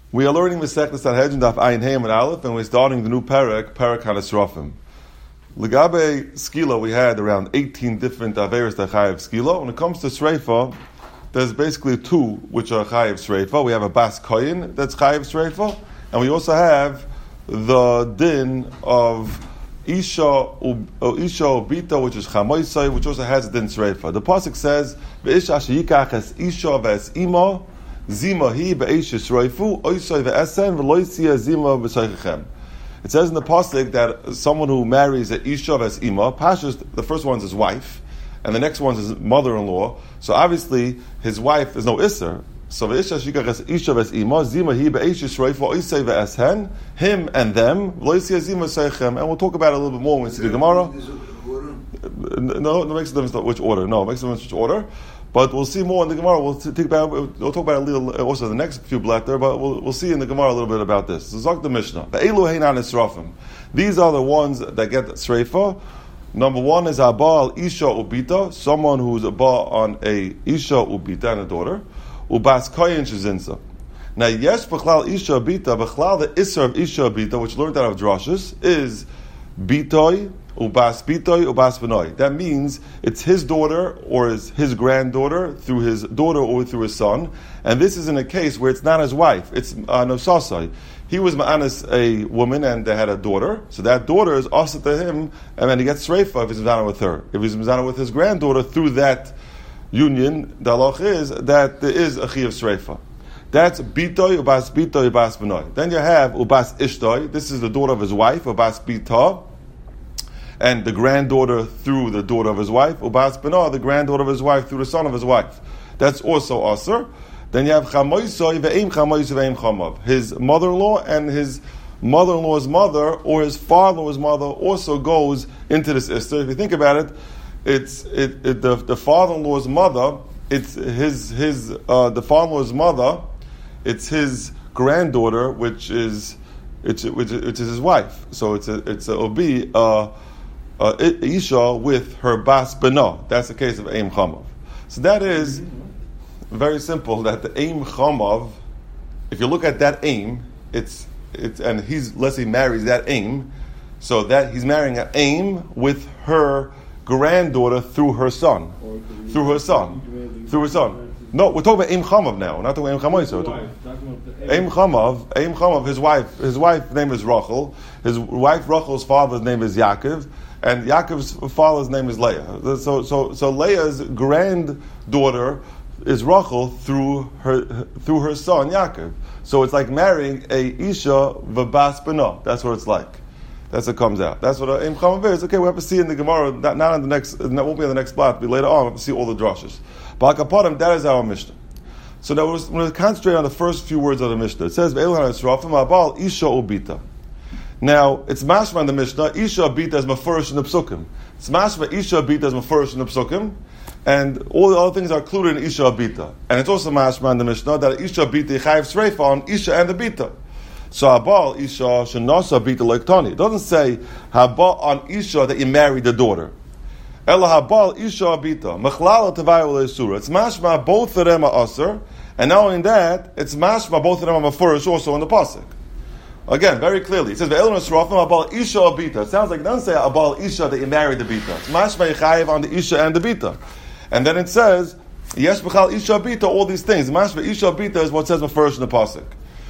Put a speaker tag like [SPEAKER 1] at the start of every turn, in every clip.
[SPEAKER 1] We are learning Masechtas Sanhedrin Daf Ayin Hey and Aleph, and we're starting the new Perek HaNesrafim. Legabe Skila, we had around 18 different Averis that Chayav Skila. When it comes to Sreifa, there's basically two which are Chayav Sreifa. We have a Bas Koyin that's Chayav Sreifa, and we also have the din of Isha Ubita, which is Chamoisai, which also has a din Sreifa. The Pasuk says, Ve'isha sheyikach es Isha ve'es Ima, Zima hi be'eish yisroifu, oisoi ve'esen, ve'loisia zima v'soichechem. It says in the pasuk that someone who marries a isha ve'es ima, Pashas, the first one's his wife, and the next one's his mother-in-law. So obviously his wife is no isser. So ve'isha shikach isha ve'es ima, zima hi be'eish yisroifu, oisoi ve'esen, him and them, ve'loisia zima v'soichechem. And we'll talk about it a little bit more when we see the Gemara. No, it makes a difference which order. No, it makes a difference which order. But we'll see more in the Gemara. We'll talk about it a little also the next few blatter, but we'll see in the Gemara a little bit about this. So Zok the Mishnah. These are the ones that get Sreifa. Number one is Abal Isha Ubita, someone who's a Ba on a Isha Ubita and a daughter. Ubas Koyin Shezinsa. Now, yes, Bechlal Isha Ubita, Bechlal the Isser of Isha Ubita, which learned out of Drashis, is Bitoy, Ubas Bitoy, Ubas Benoy. That means it's his daughter or his granddaughter through his daughter or through his son. And this is in a case where it's not his wife, it's Nosasai. He was Ma'anis a woman and they had a daughter. So that daughter is also to him, and then he gets Sreifa if he's Mizana with her. If he's Mizana with his granddaughter through that union, the halach is that there is a Chiyav Sreifa. That's Bitoy, Ubas Bitoy, Ubas Benoy. Then you have Ubas Ishtoy. This is the daughter of his wife, Ubas Bita. And the granddaughter through the daughter of his wife, Ubas Benah, the granddaughter of his wife through the son of his wife. That's also Aser. Then you have Chamoisoi ve'im Chamoisoi ve'im Chamav. His mother-in-law and his mother-in-law's mother, or his father-in-law's mother, also goes into this Ister. If you think about it, the father-in-law's mother, it's the father-in-law's mother, it's his granddaughter, which is his wife. So it's a Obi, Isha with her Bas Bena. That's the case of Aim Chamav. So that is very simple, that the Aim Chamav, if you look at that Aim, it's and let's say marries that Aim, so that he's marrying an Aim with her granddaughter through her son. Through her son. No, we're talking about Aim Chamav now. We're not talking about Aim Chamoisai. Aim Chamav, his wife's name is Rachel. His wife Rachel's father's name is Yaakov. And Yaakov's father's name is Leah. So Leah's granddaughter is Rachel through her son Yaakov. So it's like marrying a Isha v'bas Bena. That's what it's like. That's what comes out. That's what Aim Chamav is. Okay, we have to see in the Gemara. Not in the next. That won't be in the next plot. But later on, we have to see all the drushes. But Akapadim, that is our Mishnah. So now we're going to concentrate on the first few words of the Mishnah. It says Ve'elu HaNesrafim Abal Isha Ubita. Now, it's mashma in the Mishnah, Isha Abita is mafurish in the Psukim. It's mashma, Isha Abita is mafurish in the Psukim, and all the other things are included in Isha Abita. And it's also mashma in the Mishnah that Isha Abita Chayiv Sreifa on Isha and the Bita. So Habal Isha Shenasa Bita Leiktani. It doesn't say Habal on Isha that you married the daughter. Ela Habal Isha Abita. Mechlala Tavayah Le'Isura. It's mashma, both of them are Aser, and not only that, it's mashma, both of them are mafurish also in the Pasuk. Again, very clearly, it says Ve'elu HaNesrafim Abal Isha Abita. It sounds like it doesn't say Abal Isha that you married the Bita. It's mashma Yechayev on the Isha and the Bita. And then it says Yesh B'chal Isha Abita, all these things. Mashma Isha Abita is what says first in the pasuk.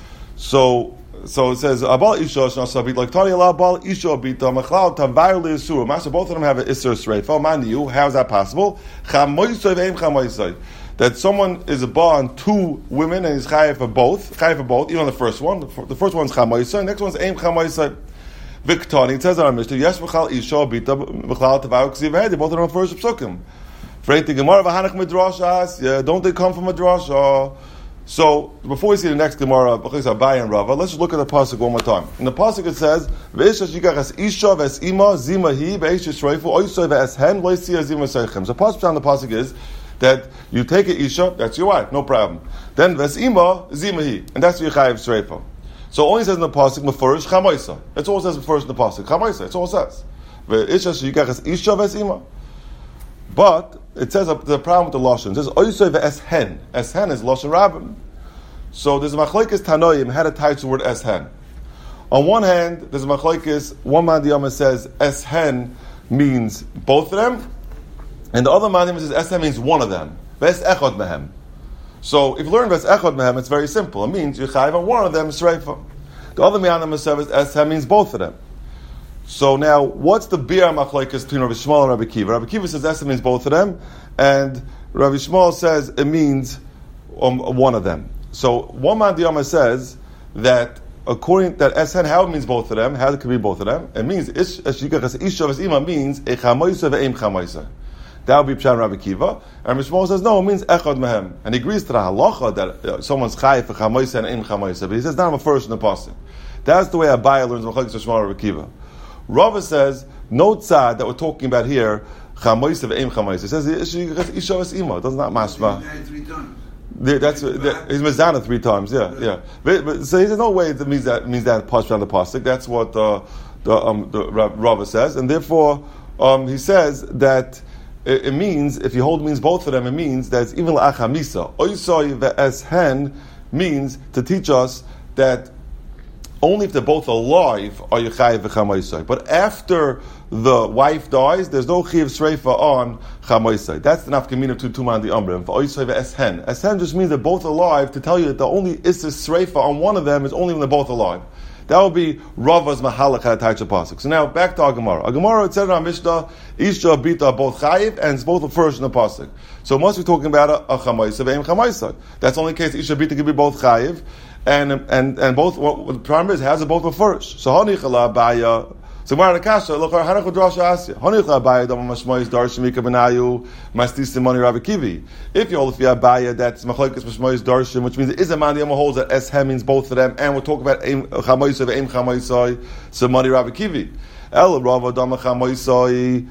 [SPEAKER 1] So it says Abal Isha Shnasa Abita, like Tani Allah Abal Isha Abita Mechlal Tavayu Le'Yisur. Mashma, both of them have an Isser Sreifa. Mind you, how is that possible? Chamoisoi ve'im Chamoisoi. That someone is a ba on two women and he's chayav for both, even on the first one. The first one's chamoisai, next one's aim chamoisai. Viktani, it says on our Mishnah, yes b'chal isha bita b'chal tavau ksiv hedi, both of them are first psukim. Freiti gemara v'hanach midrashas, yeah, don't they come from a drasha? So, before we see the next Gemara, Abai and Rava, let's just look at the pasuk one more time. In the pasuk it says, V'isha shikach isha v'esima zima hi v'isha shreifu oisoi v'eshen v'isiya zima seichem. So the pasuk on the pasuk is that you take an Isha, that's your wife, no problem. Then Ves'ima, Zimahi, and that's your Chayiv Sreifa. So it only says in the Pasuk, Mefurish, Chamoisa. That's all it says first in the Pasuk. Chamoisa, that's all it says. Isha Shikachas Isha Ves'ima. But it says the problem with the Lashon. It says, Oisoi Ve'eshen. Eshen is Lashon Rabbim. So there's a machlokes tanoim how to touch the word eshen. On one hand, there's a machlokes. One man diyama says eshen means both of them, and the other man says eshen means one of them. Ves echad mehem. So if you learn ves echad mehem, it's very simple. It means you chayiv on one of them sreifa. The other man says eshen means both of them. So now, what's the bir machlokes between Rabbi Shmuel and Rabbi Kiva? Rabbi Kiva says eshen means both of them, and Rabbi Shmuel says it means one of them. So one man diyama says that according that eshen, how it means both of them, how it can be both of them, it means isha ima means a chamoisa ve'em chamoisa. That would be Pshat Rabbi Kiva. And Rabbi Shmuel says no, it means echad mehem, and he agrees to the halacha that someone's chayiv for chamoisa and em chamoisa, but he says not a first in the pasuk. That's the way Abaye learns Machlokes Shmuel and Rabbi Kiva. Rava says no tzad that we're talking about here chamoisa ve'em chamoisa. It says isha ima. It does not mashma. That's he's mezana 3 times. Yeah. But, so there's no way that means that pashut on the pasuk. That's what the Rava says, and therefore he says that it means if you hold means both of them, it means that it's even la'achamisa. Oisoi ve'eshen means to teach us that only if they're both alive are you chayiv v'chamoisai. But after the wife dies, there's no chayiv sreifa on chamoisai. That's the nafkamina of tuman the umbrim for oisai ve'eshen. Eshen just means they're both alive to tell you that the only issus sreifa on one of them is only when they're both alive. That would be Rava's mahalach at Taicha pasuk. So now back to our Gemara. Our Gemara it said in our Mishnah, Isha Bita both chayiv and it's both the first in the pasuk. So it must be talking about a chamoisa ve'em chamoisa. That's only in case Isha Bita could be both chayiv and both. What the problem is, has it both the first? So Hanichala Baya. So Gemara Nakasha look Hanach Drasha Asya. Hanichala Baya Dama Mashmois Darshim Mika Benayu Mastis Simoni Rabbi Kivi. If you hold if you have Baya, that's Machlokes Mashmois Darshim, which means it is a man Yama holds that Eshem means both of them, and we'll talk about Chamoisa ve'em chamoisai Simoni Rabbi Kivi. El Rava Dama Chamoisai.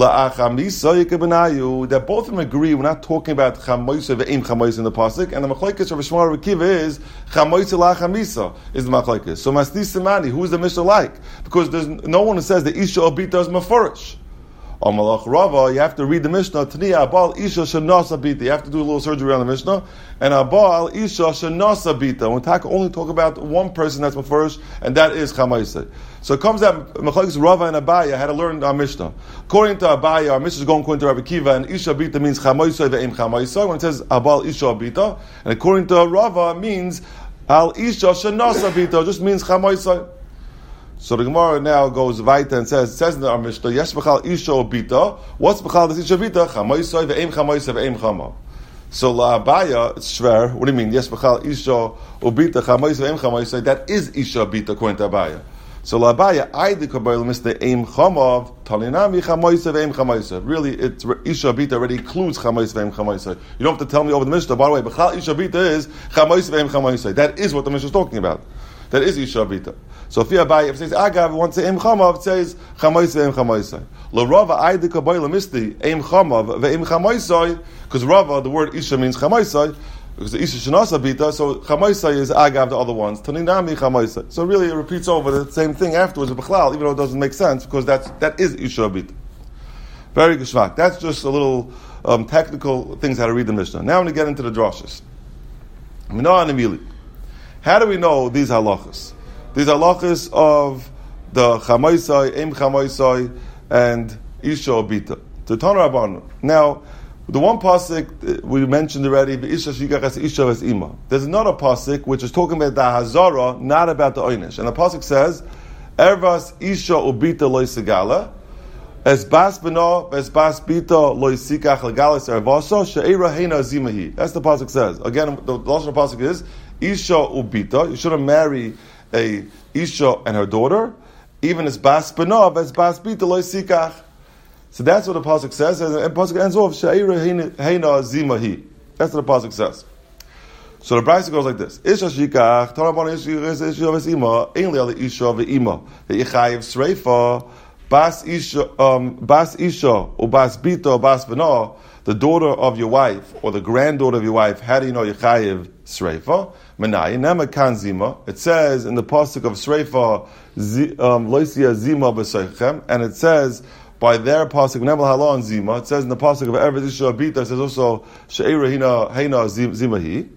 [SPEAKER 1] That both of them agree. We're not talking about chamoisa ve'im chamoisa in the pasuk, and the machlokes of Shmuel Rabbi Kiva is chamoisa la'chamisa is the machlokes. So masdi simani, who is the mishnah like? Because there's no one who says the isha obita is mafurish. Amalach Rava, you have to read the Mishnah. Taniya abal isha shenasa bita. You have to do a little surgery on the Mishnah. And abal isha shenasa bita. When we only talk about one person that's mafurish, and that is chamaisa. So it comes out Machlokes Rava and Abaye had to learn our Mishnah. According to Abaye, our Mishnah is going according to Rabbi Kiva, and isha bita means chamaisa ve'em chamaisa. When it says abal isha bita, and according to Rava means al isha shenasa bita, just means chamaisa. So the Gemara now goes weiter and says in our Mishnah, Yesh b'chal isha obita. What's b'chal this isha obita? Chamoisai ve'em chamoisai ve'em chama. So la'abaya, it's shver. What do you mean? Yesh b'chal isha obita chamoisai ve'em chamoisai. That is isha obita according to Abaya. So la'abaya, I the kabbalah mr. Eim chamav talinami chamoisai ve'em chamoisai. Really, it's isha obita already includes chamoisai ve'em chamoisai. You don't have to tell me over the Mishnah. By the way, b'chal isha obita is chamoisai ve'em chamoisai. That is what the Mishnah is talking about. That is isha obita. So if it says agav, once say im chamav, it says chamoisai im chamoisai. Lo Rava aidi kabayla misti im chamav ve'im chamoisai, because Rava the word isha means chamoisai, because the isha shenasa bita. So chamoisai is agav the other ones. Taninami chamoisai. So really it repeats over the same thing afterwards with b'chlal, even though it doesn't make sense because that is isha bita. Very geshmak. That's just a little technical things how to read the Mishnah. Now I'm going to get into the drashas. Minah Nemili. How do we know these halachas? These halachas of the chamoisai, im chamoisai, and isha obita. To Tana Rabbanan. Now, the one pasuk we mentioned already, isha shigachas isha ves ima. There's another pasuk which is talking about the hazara, not about the oynish. And the pasuk says, "Ervas isha obita loy segala, es bas beno, es bas bita loy sikach legalis ervaso she'era heina zimahi." That's the pasuk says. Again, the lashon of the pasuk is isha ubita. You shouldn't marry a isha and her daughter, even as bas b'nov, as bas bita loy sikach. So that's what the pasuk says, and the pasuk ends off she'ira heina zimahi. That's what the pasuk says. So the brayso goes like this: Isha shikach, Tanabon isha v'sima, ainli ala isha v'ima, the yichayiv sreifa, bas isha or bas bita or bas b'nov, the daughter of your wife or the granddaughter of your wife. How do you know yichayiv sreifa? Menai nema kan zima. It says in the pasuk of sreifa, loisia zima b'seichem, and it says by their pasuk nema halon zima. It says in the pasuk of Erev Isha Bita, it says also she'era heina zimahi.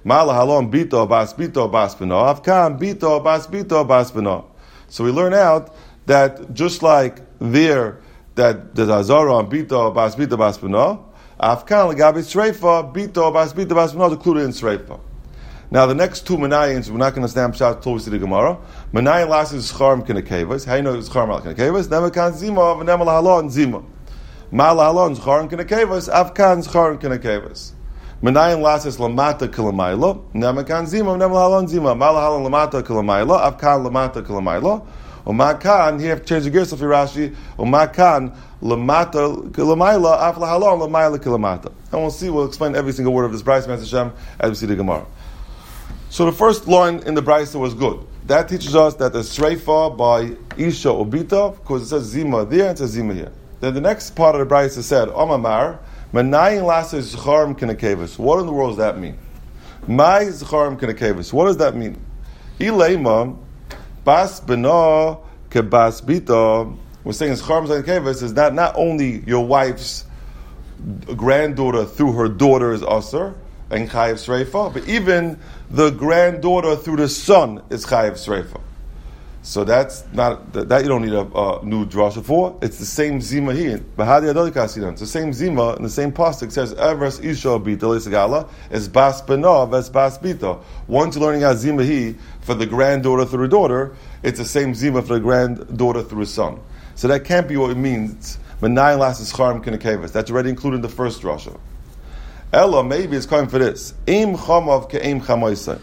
[SPEAKER 1] Mala halon bito bas bino. Avkan bito bas bino. So we learn out that just like there, that there's azara on bito bas bino. Avkan legabi sreifa bito bas bino is included in sreifa. Now the next two menayins, we're not going to stand shot till we see the Gemara. Menayin last is Scharim Kinekevas. How you know it's Scharim Kinekevas? Nemakan Zima, Venemal Halon Zima. Mal Halon Scharim Kinekevas, Avkan Scharim Kinekevas. Menayin last is Lamata Kilamayla. Nemakan Zima, Venemal Halon Zima. Mal Halon Lamata Kilamayla, Avkan Lamata Kilamayla. Umakan, here you have to change the gears of Rashi. Umakan Lamata Kilamayla, Afla Halon Lamayla Kilamata. And we'll explain every single word of this Bryce Master Hashem as we see the Gemara. So the first line in the Brisa was good. That teaches us that the Sreifa by Isha or Bita, because it says Zima there and it says Zima here. Then the next part of the Brisa said, Omamar, Menayin Lasa Zcharim Kinekevus. What in the world does that mean? My Zcharim Kinekevus. What does that mean? Ileima, Bas Bena Kebas Bita. We're saying Zcharim Kinekevus is not only your wife's granddaughter through her daughter is Asr, and Chayiv Sreifa, but even the granddaughter through the son is Chayiv Sreifa. So that's not that you don't need a new drasha for. It's the same zima here. It's the same zima in the same pasuk says Evers Isha Bita Lisagala is Bas Bena Ves Bas Bita. Once you're learning out zima he for the granddaughter through the daughter, it's the same zima for the granddaughter through a son. So that can't be what it means. Menayin las is Charim Kinekevas. That's already included in the first drasha. Ella, maybe it's coming for this. Im chamav ke'im chamoisai.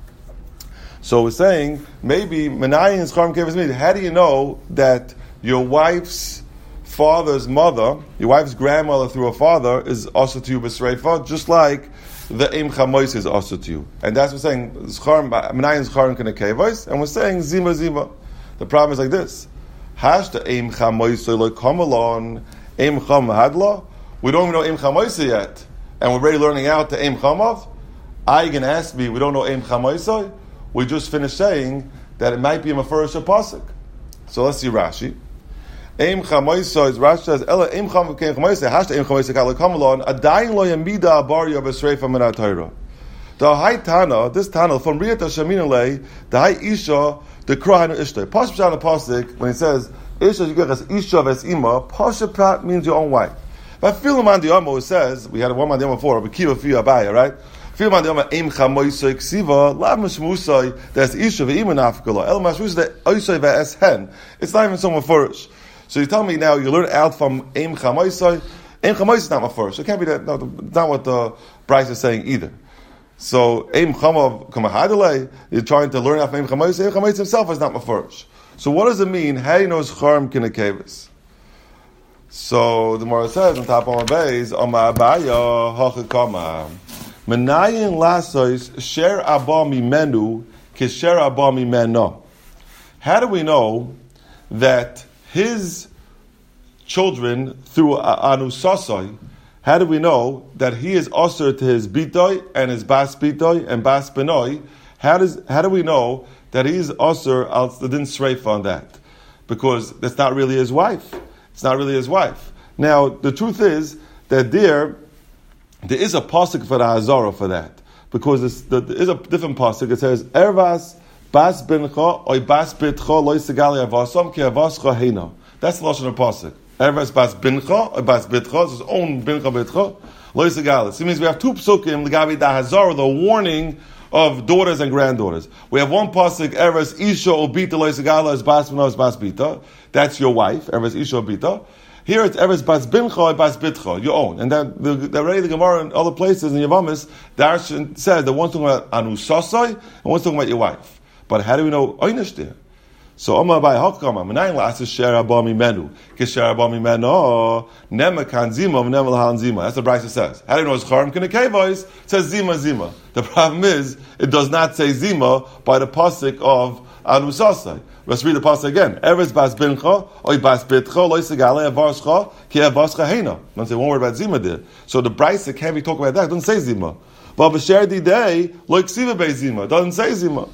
[SPEAKER 1] So we're saying, maybe, Menayin is Charim Kinekevus means, how do you know that your wife's father's mother, your wife's grandmother through her father, is also to you b'sreifa, just like the Im chamoisai is also to you. And that's what we're saying, Menayin is Charim Kinekevus, and we're saying, Zima. The problem is like this. Hash the Im chamoisai lo kamalon, Im cham hadla. We don't even know Im chamoisai yet. And we're already learning out the Eim Chamav. I can ask me, we don't know Eim Chamaisai. We just finished saying that it might be a Mefurish Pasuk. So let's see Rashi. Eim Chamaisai is Rashi says, Ella Eim Chamav Keim Chamaisai, Hashta Eim Chamaisai Kala Kamalon, Adayin Lo Yamida Abarya B'Sreifa Min HaTorah. The Hai Tana, this Tana, from Riyat HaShamin Alei, the Hai Isha, the Krahanu Ishtai. Pasuk Shana Pasuk, when it says, Isha Yigach Isha Ves Ima, Pasuk means your own wife. But Filaman Diamo says, we had a one man Diamo before, but Kiva Fiya Abaya, right? Filaman Diamo Eim Chamoisai Ksiva, Lav Mashmusai, that's Isha Ve'iman Afkala, El Mashmusai, that Oisai Ve'es Hen. It's not even so Mefurish. So you tell me now, you learn out from Eim Chamoisai. Eim Chamoisai is not Mefurish. It can't be that, no, not what the Bryce is saying either. So Eim Chamav Kamahadalei, you're trying to learn out from Eim Chamoisai. Eim Chamoisai himself is not Mefurish. So what does it mean? How do you know it's Charim Kinekevus? So the Gemara says on top of my base, Oma Abaya Hachakama. Menayin Lasois Sher Abba Mimenu Kisher Abba Mimeno. How do we know that his children through Anusasai, how do we know that he is usher to his Bitoy and his Bas Bitoy and Bas Benoi? How do we know that he's usher al Din Sreif on that? Because that's not really his wife. It's not really his wife. Now, the truth is that there is a pasuk for the Hazara for that. Because there is a different pasuk. It says, Ervas bas bincha oy bas bitcha loy segali avasom ki avascha heina. That's the Lashon of pasuk. Ervas bas bincha oy bas bitcha. It's his own bincha bitcha loy segali. So it means we have two psukim, L'gabi da Hazara, the warning of daughters and granddaughters. We have one pasuk, Eres Isha Obita Lo Yisagala as Bas Bino as Bas Bita. That's your wife, Eres Isha Obita. Here it's Eres Bas Bincha and Bas Bitcha, your own. And then already the Gemara in other places in Yavamis, Darshan says that one's talking about Anusasai and one's talking about your wife. But how do we know Oynish there? So Omar Abai Hakama, Menayin La'asis Sher Abba Mimenu, Kisher Abba Mimenu, Nema Kan Zima, Nema Lahan Zima. That's what Bryce says. How do you know it's Charim Kinekei voice? It says Zima. The problem is, it does not say Zima by the pasuk of Anusasai. Let's read the pasuk again. Eres Bas Bincha, Oy Bas Bitcha, Lo Yisagale, Avarscha, Ki Avascha Heina. Don't say one word about Zima there. So the Bryce can't be talking about that. It doesn't say Zima. But B'Sher Didei, Lo Yiksiva Bei Zima. It doesn't say Zima.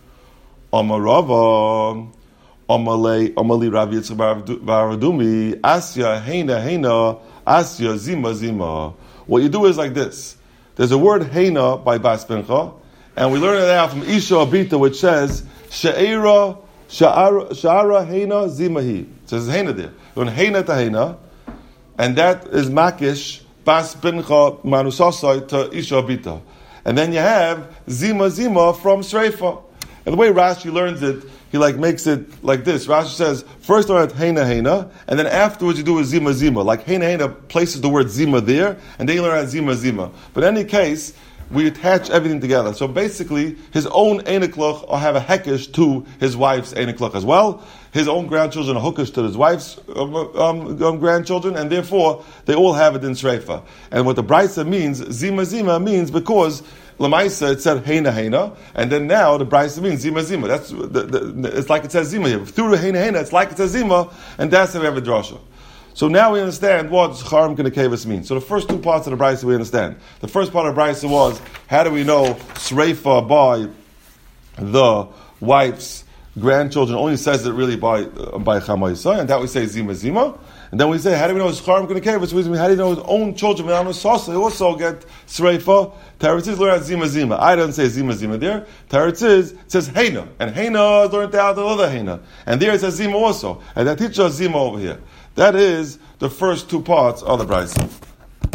[SPEAKER 1] Amarava, Amali Rav Yitzchak Baradumi, Asya Heina, Asya Zima. What you do is like this. there's a word Heina by Bas Pincha, and we learn it out from Isha Abita, which says Sha'ara Heina Zimahi. It says Heina there. Learn Heina to Heina, and that is Makish Bas Pincha Manusasai to Isha Abita. And then you have Zima from Sreifa. And the way Rashi learns it, he makes it like this. Rashi says, first learn Heina, and then afterwards you do a Zima. Like Heina places the word Zima there, and then you learn Zima. But in any case, we attach everything together. So basically, his own Einekloch will have a hekesh to his wife's Einekloch as well. His own grandchildren are hookish to his wife's grandchildren, and therefore they all have it in Sreifa. And what the Brisa means, Zima means because Lamaisa it said Heina, and then now the Brisa means Zima. That's it's like it says Zima here. Through the Heina, it's like it says Zima, and that's how we have a drasha. So now we understand what Charim Kenekevus means. So the first two parts of the Brisa we understand. The first part of the Brisa was, how do we know Sreifa by the wife's grandchildren? Only says it really by Chama, and that we say Zima. And then we say, how do we know it's Charim Kenekevus? How do you know his own children? They also get Sreifa. Teretz learn Zima. I don't say Zima there. Teretz says Heina. And Heina is learned out the other Heina. And there it says Zima also. And that teaches us Zima over here. That is the first two parts of the Brisa.